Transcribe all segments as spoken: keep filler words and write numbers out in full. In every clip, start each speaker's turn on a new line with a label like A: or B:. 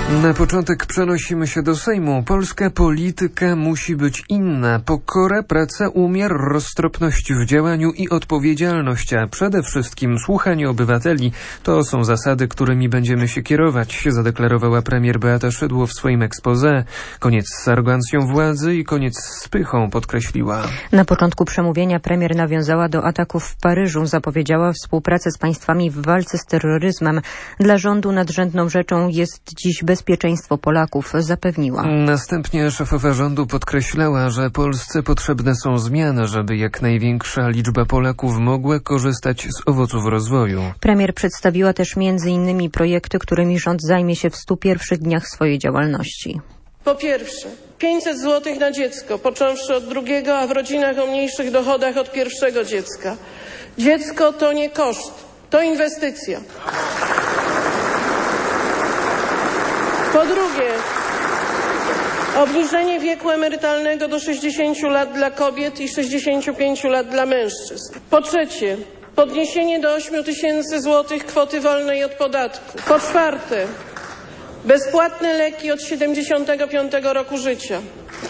A: Na początek przenosimy się do Sejmu. Polska polityka musi być inna. Pokora, praca, umiar, roztropność w działaniu i odpowiedzialność, a przede wszystkim słuchanie obywateli. To są zasady, którymi będziemy się kierować, zadeklarowała premier Beata Szydło w swoim exposé. Koniec z arogancją władzy i koniec z pychą, podkreśliła.
B: Na początku przemówienia premier nawiązała do ataków w Paryżu. Zapowiedziała współpracę z państwami w walce z terroryzmem. Dla rządu nadrzędną rzeczą jest dziś bezpieczeństwo Polaków, zapewniła.
A: Następnie szefowa rządu podkreślała, że Polsce potrzebne są zmiany, żeby jak największa liczba Polaków mogła korzystać z owoców rozwoju.
B: Premier przedstawiła też między innymi projekty, którymi rząd zajmie się w stu pierwszych dniach swojej działalności.
C: Po pierwsze, pięćset złotych na dziecko, począwszy od drugiego, a w rodzinach o mniejszych dochodach od pierwszego dziecka. Dziecko to nie koszt, to inwestycja. Po drugie, obniżenie wieku emerytalnego do sześćdziesięciu lat dla kobiet i sześćdziesięciu pięciu lat dla mężczyzn. Po trzecie, podniesienie do ośmiu tysięcy złotych kwoty wolnej od podatku. Po czwarte, bezpłatne leki od siedemdziesiątego piątego roku życia.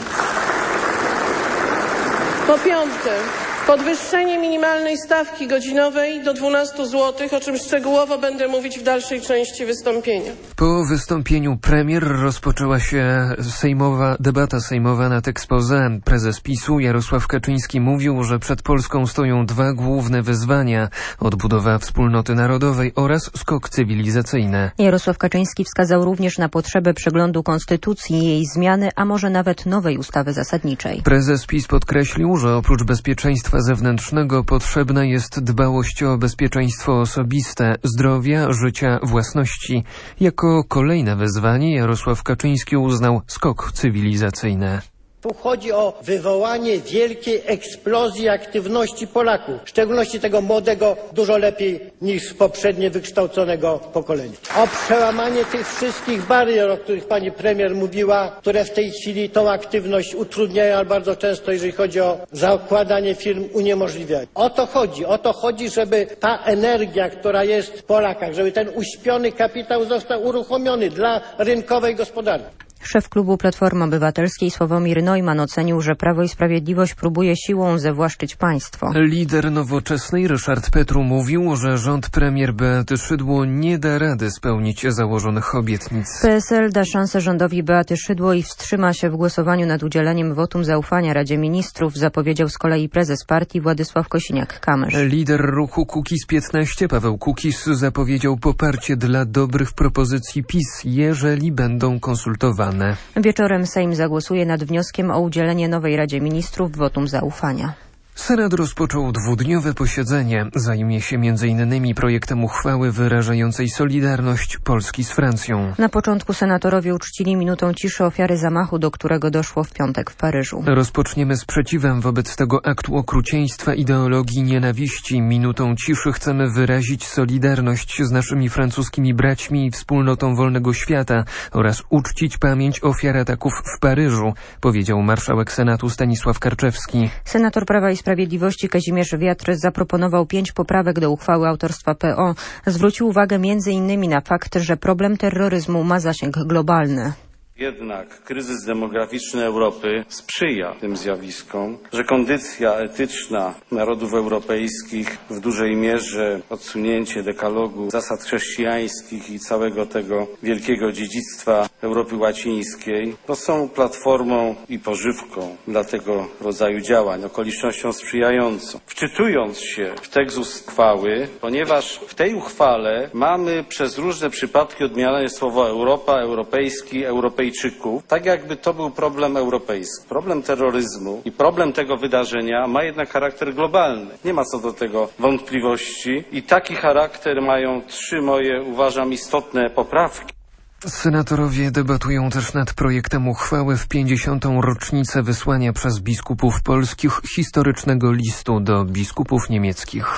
C: Po piąte, podwyższenie minimalnej stawki godzinowej do dwunastu złotych, o czym szczegółowo będę mówić w dalszej części wystąpienia.
A: Po wystąpieniu premier rozpoczęła się sejmowa debata sejmowa nad exposé. Prezes PiSu Jarosław Kaczyński mówił, że przed Polską stoją dwa główne wyzwania: odbudowa wspólnoty narodowej oraz skok cywilizacyjny.
B: Jarosław Kaczyński wskazał również na potrzebę przeglądu konstytucji, jej zmiany, a może nawet nowej ustawy zasadniczej.
A: Prezes PiS podkreślił, że oprócz bezpieczeństwa zewnętrznego potrzebna jest dbałość o bezpieczeństwo osobiste, zdrowia, życia, własności. Jako kolejne wyzwanie Jarosław Kaczyński uznał skok cywilizacyjny.
D: Tu chodzi o wywołanie wielkiej eksplozji aktywności Polaków, w szczególności tego młodego, dużo lepiej niż poprzednie wykształconego pokolenia. O przełamanie tych wszystkich barier, o których pani premier mówiła, które w tej chwili tą aktywność utrudniają, ale bardzo często, jeżeli chodzi o zakładanie firm, uniemożliwiają. O to chodzi, o to chodzi, żeby ta energia, która jest w Polakach, żeby ten uśpiony kapitał został uruchomiony dla rynkowej gospodarki.
B: Szef klubu Platformy Obywatelskiej Sławomir Neumann ocenił, że Prawo i Sprawiedliwość próbuje siłą zawłaszczyć państwo.
A: Lider Nowoczesnej Ryszard Petru mówił, że rząd premier Beaty Szydło nie da rady spełnić założonych obietnic.
B: P S L da szansę rządowi Beaty Szydło i wstrzyma się w głosowaniu nad udzieleniem wotum zaufania Radzie Ministrów, zapowiedział z kolei prezes partii Władysław Kosiniak-Kamysz.
A: Lider ruchu Kukiz piętnaście Paweł Kukiz zapowiedział poparcie dla dobrych propozycji PiS, jeżeli będą konsultowane.
B: Wieczorem Sejm zagłosuje nad wnioskiem o udzielenie nowej Radzie Ministrów wotum zaufania.
A: Senat rozpoczął dwudniowe posiedzenie. Zajmie się między innymi projektem uchwały wyrażającej solidarność Polski z Francją.
B: Na początku senatorowie uczcili minutą ciszy ofiary zamachu, do którego doszło w piątek w Paryżu.
A: Rozpoczniemy sprzeciwem wobec tego aktu okrucieństwa, ideologii nienawiści. Minutą ciszy chcemy wyrazić solidarność z naszymi francuskimi braćmi i wspólnotą wolnego świata oraz uczcić pamięć ofiar ataków w Paryżu, powiedział marszałek Senatu Stanisław Karczewski.
B: Senator Prawa i Sprawiedliwości Kazimierz Wiatr zaproponował pięć poprawek do uchwały autorstwa P O. Zwrócił uwagę między innymi na fakt, że problem terroryzmu ma zasięg globalny.
E: Jednak kryzys demograficzny Europy sprzyja tym zjawiskom, że kondycja etyczna narodów europejskich, w dużej mierze odsunięcie dekalogu zasad chrześcijańskich i całego tego wielkiego dziedzictwa Europy łacińskiej, to są platformą i pożywką dla tego rodzaju działań, okolicznością sprzyjającą. Wczytując się w tekst uchwały, ponieważ w tej uchwale mamy przez różne przypadki odmieniane słowo Europa, europejski, europejski, tak jakby to był problem europejski. Problem terroryzmu i problem tego wydarzenia ma jednak charakter globalny. Nie ma co do tego wątpliwości i taki charakter mają trzy moje, uważam, istotne poprawki.
A: Senatorowie debatują też nad projektem uchwały w pięćdziesiątą rocznicę wysłania przez biskupów polskich historycznego listu do biskupów niemieckich.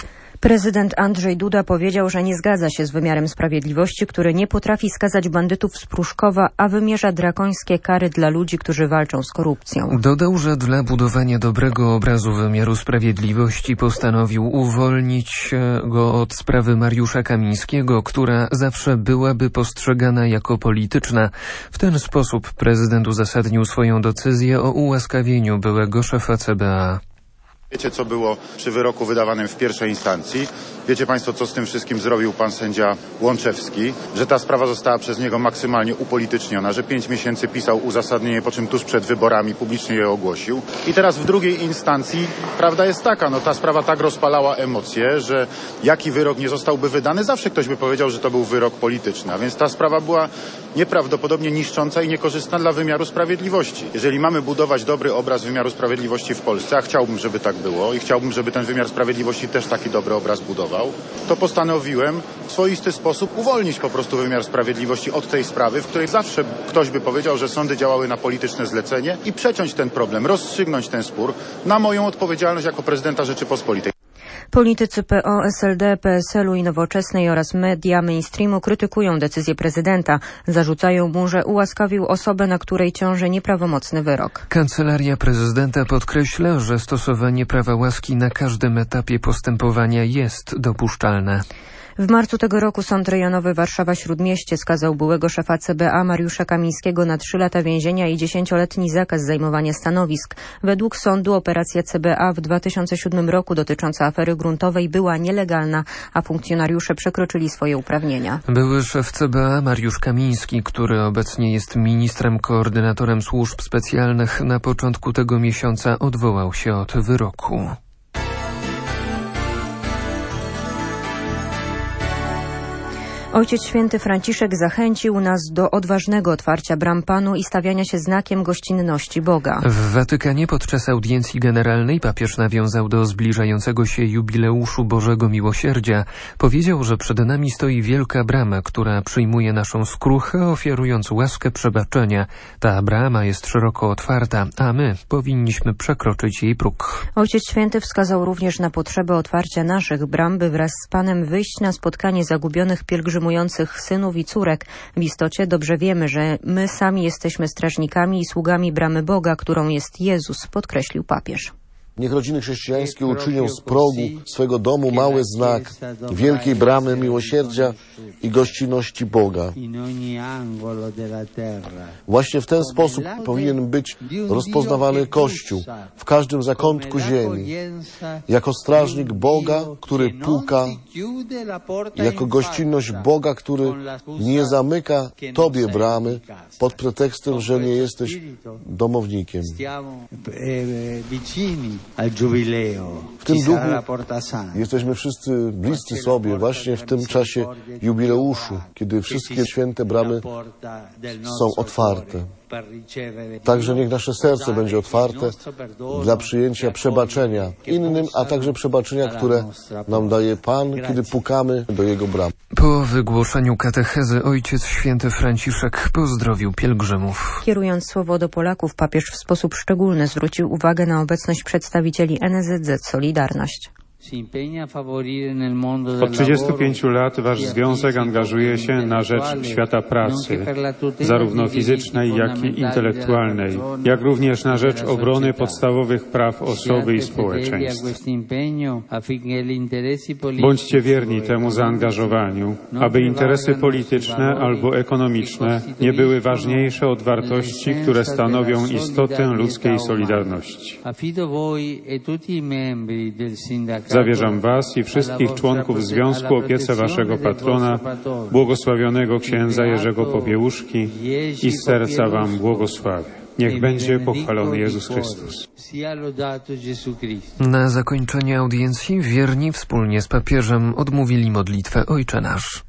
B: Prezydent Andrzej Duda powiedział, że nie zgadza się z wymiarem sprawiedliwości, który nie potrafi skazać bandytów z Pruszkowa, a wymierza drakońskie kary dla ludzi, którzy walczą z korupcją.
A: Dodał, że dla budowania dobrego obrazu wymiaru sprawiedliwości postanowił uwolnić go od sprawy Mariusza Kamińskiego, która zawsze byłaby postrzegana jako polityczna. W ten sposób prezydent uzasadnił swoją decyzję o ułaskawieniu byłego szefa C B A.
F: Wiecie, co było przy wyroku wydawanym w pierwszej instancji? Wiecie Państwo, co z tym wszystkim zrobił pan sędzia Łączewski? Że ta sprawa została przez niego maksymalnie upolityczniona, że pięć miesięcy pisał uzasadnienie, po czym tuż przed wyborami publicznie je ogłosił. I teraz w drugiej instancji prawda jest taka, no ta sprawa tak rozpalała emocje, że jaki wyrok nie zostałby wydany, zawsze ktoś by powiedział, że to był wyrok polityczny. A więc ta sprawa była nieprawdopodobnie niszcząca i niekorzystna dla wymiaru sprawiedliwości. Jeżeli mamy budować dobry obraz wymiaru sprawiedliwości w Polsce, a chciałbym, żeby tak było i chciałbym, żeby ten wymiar sprawiedliwości też taki dobry obraz budował, to postanowiłem w swoisty sposób uwolnić po prostu wymiar sprawiedliwości od tej sprawy, w której zawsze ktoś by powiedział, że sądy działały na polityczne zlecenie i przeciąć ten problem, rozstrzygnąć ten spór na moją odpowiedzialność jako prezydenta Rzeczypospolitej.
B: Politycy P O, S L D, P S L u i Nowoczesnej oraz media mainstreamu krytykują decyzję prezydenta. Zarzucają mu, że ułaskawił osobę, na której ciąży nieprawomocny wyrok.
A: Kancelaria prezydenta podkreśla, że stosowanie prawa łaski na każdym etapie postępowania jest dopuszczalne.
B: W marcu tego roku Sąd Rejonowy Warszawa-Śródmieście skazał byłego szefa C B A Mariusza Kamińskiego na trzy lata więzienia i dziesięcioletni zakaz zajmowania stanowisk. Według sądu operacja C B A w dwa tysiące siódmym roku dotycząca afery gruntowej była nielegalna, a funkcjonariusze przekroczyli swoje uprawnienia.
A: Były szef C B A Mariusz Kamiński, który obecnie jest ministrem koordynatorem służb specjalnych, na początku tego miesiąca odwołał się od wyroku.
B: Ojciec Święty Franciszek zachęcił nas do odważnego otwarcia bram Panu i stawiania się znakiem gościnności Boga.
A: W Watykanie podczas audiencji generalnej papież nawiązał do zbliżającego się jubileuszu Bożego Miłosierdzia. Powiedział, że przed nami stoi wielka brama, która przyjmuje naszą skruchę, ofiarując łaskę przebaczenia. Ta brama jest szeroko otwarta, a my powinniśmy przekroczyć jej próg.
B: Ojciec Święty wskazał również na potrzebę otwarcia naszych bram, by wraz z Panem wyjść na spotkanie zagubionych pielgrzymów synów i córek. W istocie dobrze wiemy, że my sami jesteśmy strażnikami i sługami bramy Boga, którą jest Jezus, podkreślił papież.
G: Niech rodziny chrześcijańskie uczynią z progu swego domu mały znak wielkiej bramy miłosierdzia i gościnności Boga. Właśnie w ten sposób powinien być rozpoznawany Kościół w każdym zakątku ziemi, jako strażnik Boga, który puka, jako gościnność Boga, który nie zamyka Tobie bramy pod pretekstem, że nie jesteś domownikiem. W tym duchu jesteśmy wszyscy bliscy sobie właśnie w tym czasie jubileuszu, kiedy wszystkie święte bramy są otwarte. Także niech nasze serce będzie otwarte dla przyjęcia przebaczenia innym, a także przebaczenia, które nam daje Pan, kiedy pukamy do Jego bram.
A: Po wygłoszeniu katechezy Ojciec Święty Franciszek pozdrowił pielgrzymów.
B: Kierując słowo do Polaków, papież w sposób szczególny zwrócił uwagę na obecność przedstawicieli N S Z Solidarność.
H: Od trzydziestu pięciu lat wasz związek angażuje się na rzecz świata pracy, zarówno fizycznej, jak i intelektualnej, jak również na rzecz obrony podstawowych praw osoby i społeczeństw. Bądźcie wierni temu zaangażowaniu, aby interesy polityczne albo ekonomiczne nie były ważniejsze od wartości, które stanowią istotę ludzkiej solidarności. Zawierzam was i wszystkich członków Związku opiece waszego patrona, błogosławionego księdza Jerzego Popiełuszki, i z serca wam błogosławię. Niech będzie pochwalony Jezus Chrystus.
A: Na zakończenie audiencji wierni wspólnie z papieżem odmówili modlitwę Ojcze Nasz.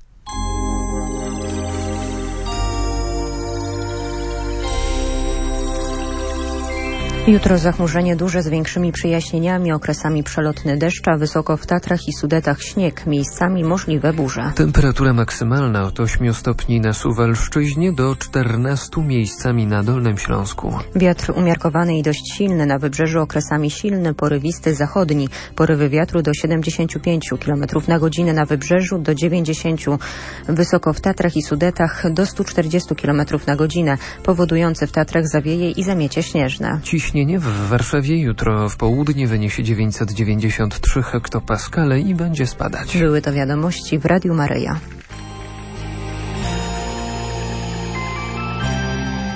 B: Jutro zachmurzenie duże z większymi przejaśnieniami, okresami przelotny deszcz, a wysoko w Tatrach i Sudetach śnieg, miejscami możliwe burze.
A: Temperatura maksymalna od ośmiu stopni na Suwalszczyźnie do czternastu miejscami na Dolnym Śląsku.
B: Wiatr umiarkowany i dość silny, na wybrzeżu okresami silny, porywisty zachodni. Porywy wiatru do siedemdziesięciu pięciu kilometrów na godzinę na wybrzeżu, do dziewięćdziesięciu wysoko w Tatrach i Sudetach, do stu czterdziestu kilometrów na godzinę, powodujący w Tatrach zawieje i zamiecie śnieżne.
A: Ciśnienie w Warszawie jutro w południe wyniesie dziewięćset dziewięćdziesiąt trzy hektopaskale i będzie spadać.
B: Były to wiadomości w Radiu Maryja.